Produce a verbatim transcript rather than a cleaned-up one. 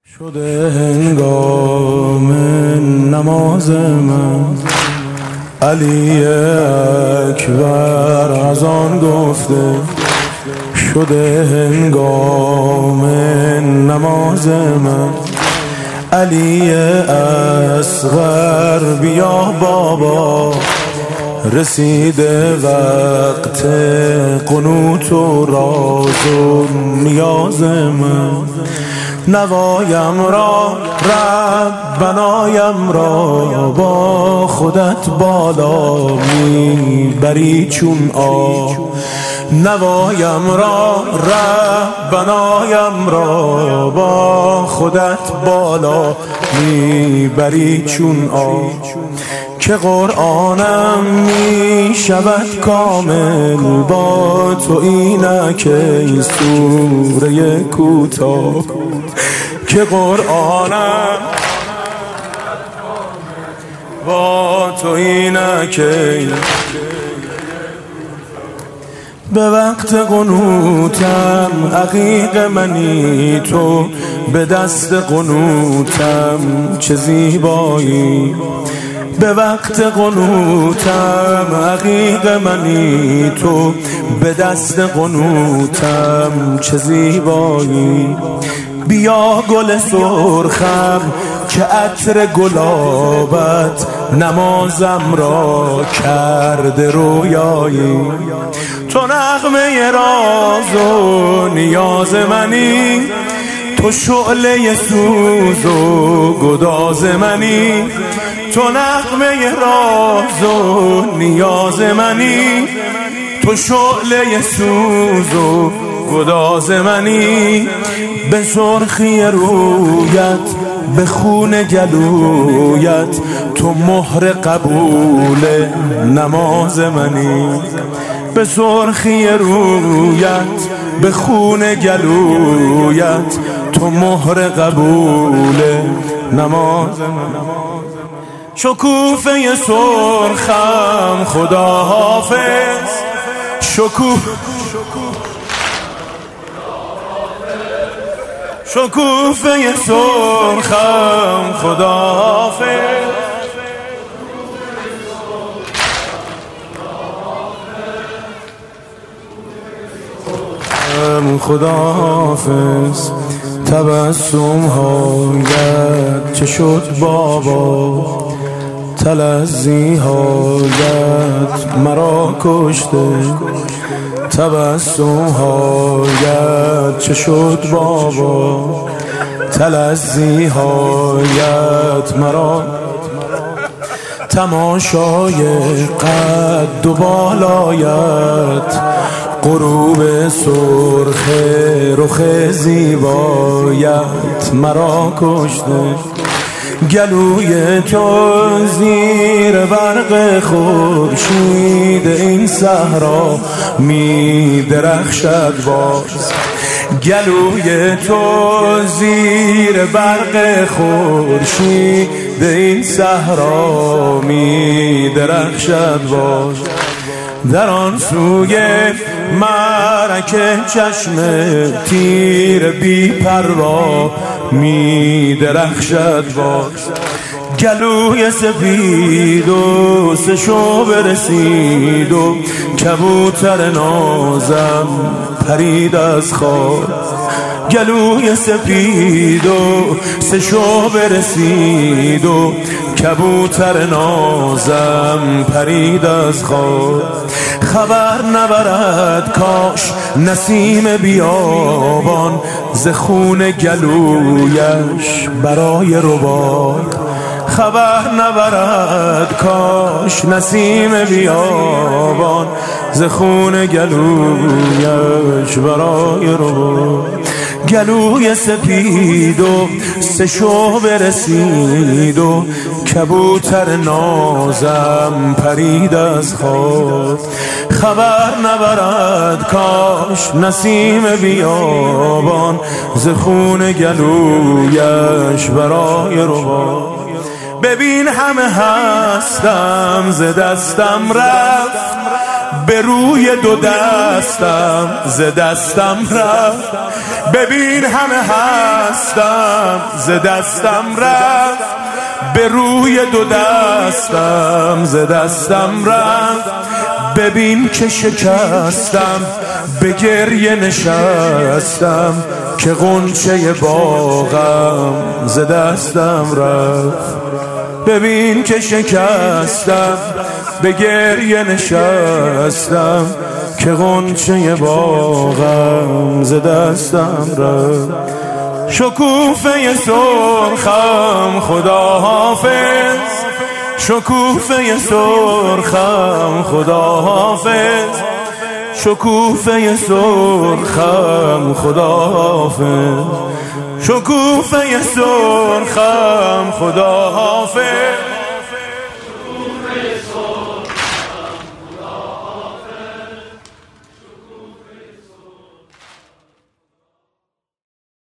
شده هنگام نماز من، علی اکبر از آن گفته. شده هنگام نماز من، علی اصغر بیا بابا. رسیده وقت قنوت و راز و نیاز من. نوایم را ربنایم را با خودت بالا میبری چون آب. نوایم را ربنایم را با خودت بالا میبری چون آب. که قرآنم می شود کامل با تو، اینک ای سوره کوتاه. که قرآنم با تو، اینک به وقت قنوتم عقیق منی تو، به دست قنوتم چه زیبایی. به وقت قنوتم عقیق منی تو، به دست قنوتم چه زیبایی. بیا گل سرخم که عطر گلابت نمازم را کرده رویایی. تو نغمه راز و نیاز منی، تو شعله سوز و گداز منی. تو نغمه راز و نیاز منی، تو شعله سوز و گداز منی. به سرخی رویت، به خون گلویت، تو مهر قبول نماز منی. به سرخی رویت، به خون گلویت، تو مهر قبول نماز منی. شکوفه سرخم خدا حافظ، شکوف شکوفه سرخم خدا حافظ. خدا حافظ. تبسم هایت چه شد بابا، تلذی هایت مرا کشته. تبسم هایت چه شد بابا، تلذی هایت مرا. تماشای قد و بالایت، غروب سرخ رخ زیبایت مرا کشته. گلوی تو زیر برق خورشید این صحرا می درخشد باز. گلوی تو زیر برق خورشید این صحرا می درخشد باز. در آن سوی معرکه چشم تیر بی پروا می درخشد باز. گلوی سفید و سه شعبه رسید و کبوتر نازم پرید از خواب. گلوی سفید و سه شعبه رسید و کبوتر نازم پرید از خواب. خبر نبرد کاش نسیم بیابان، ز خون گلویش برای رباب. خبر نبرد کاش نسیم بیابان، ز خون گلویش برای رباب. گلوی سپید و سه شعبه رسید و کبوتر نازم پرید از خواب. خبر نبرد کاش نسیم بیابان، ز خون گلویش برای رباب. ببین همه هستم ز دستم رفت، به روی دو دستم ز دستم رفت. ببین همه هستم ز دستم رفت. به روی دو دستم ز دستم رفت. ببین که شکستم به گریه نشستم که غنچه باغم ز دستم رفت. ببین که شکستم به گریه نشستم که غنچه باغم ز دستم رفت. شکوفه سرخم خدا حافظ. شکوفه سرخم خدا حافظ. شکوفه سرخم خدا حافظ. شکوفه سرخم خدا حافظ.